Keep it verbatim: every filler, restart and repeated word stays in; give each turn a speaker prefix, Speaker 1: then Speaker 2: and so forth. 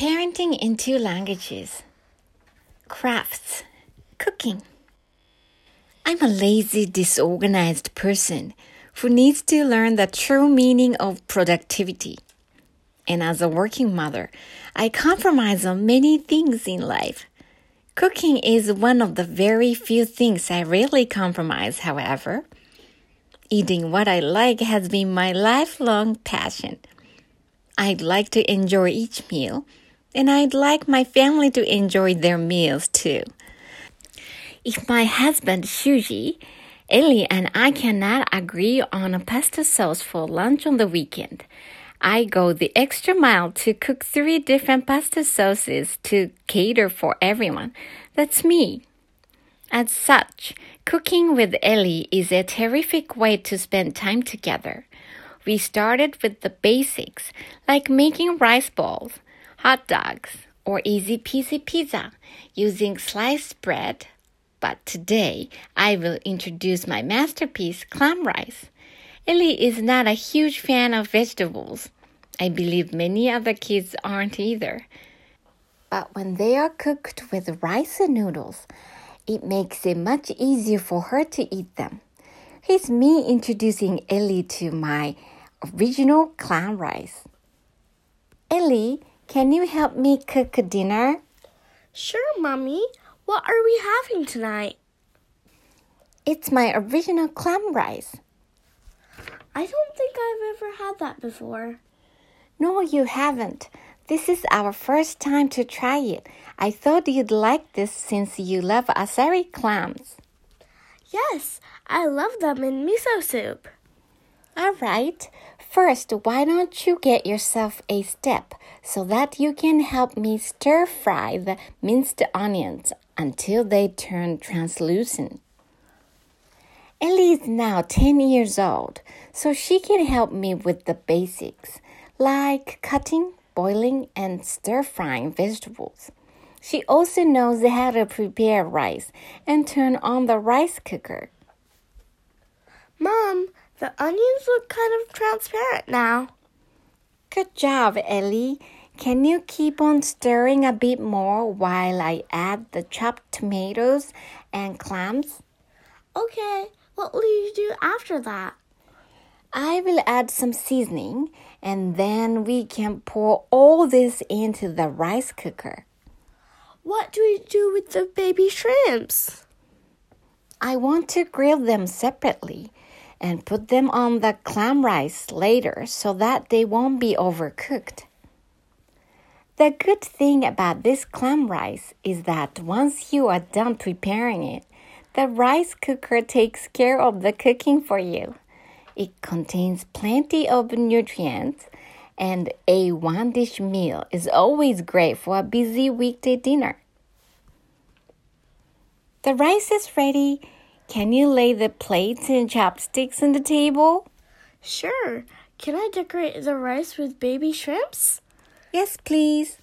Speaker 1: Parenting in two languages. Crafts. Cooking. I'm a lazy, disorganized person who needs to learn the true meaning of productivity. And as a working mother, I compromise on many things in life. Cooking is one of the very few things I really compromise, however. Eating what I like has been my lifelong passion. I'd like to enjoy each meal, and I'd like my family to enjoy their meals too. If my husband Shuji, Ellie, and I cannot agree on a pasta sauce for lunch on the weekend, I go the extra mile to cook three different pasta sauces to cater for everyone. That's me. As such, cooking with Ellie is a terrific way to spend time together. We started with the basics, like making rice balls, hot dogs, or easy-peasy pizza using sliced bread. But today, I will introduce my masterpiece, clam rice. Ellie is not a huge fan of vegetables. I believe many other kids aren't either. But when they are cooked with rice and noodles, it makes it much easier for her to eat them. Here's me introducing Ellie to my original clam rice. Ellie, can you help me cook dinner?
Speaker 2: Sure, Mommy. What are we having tonight?
Speaker 1: It's my original clam rice.
Speaker 2: I don't think I've ever had that before.
Speaker 1: No, you haven't. This is our first time to try it. I thought you'd like this since you love asari clams.
Speaker 2: Yes, I love them in miso soup.
Speaker 1: All right. First, why don't you get yourself a step so that you can help me stir fry the minced onions until they turn translucent. Ellie is now ten years old, so she can help me with the basics, like cutting, boiling, and stir-frying vegetables. She also knows how to prepare rice and turn on the rice cooker.
Speaker 2: Mom, the onions look kind of transparent now.
Speaker 1: Good job, Ellie. Can you keep on stirring a bit more while I add the chopped tomatoes and clams?
Speaker 2: Okay, what will you do after that?
Speaker 1: I will add some seasoning, and then we can pour all this into the rice cooker.
Speaker 2: What do we do with the baby shrimps?
Speaker 1: I want to grill them separately and put them on the clam rice later so that they won't be overcooked. The good thing about this clam rice is that once you are done preparing it, the rice cooker takes care of the cooking for you. It contains plenty of nutrients, and a one-dish meal is always great for a busy weekday dinner. The rice is ready. Can you lay the plates and chopsticks on the table?
Speaker 2: Sure. Can I decorate the rice with baby shrimps?
Speaker 1: Yes, please.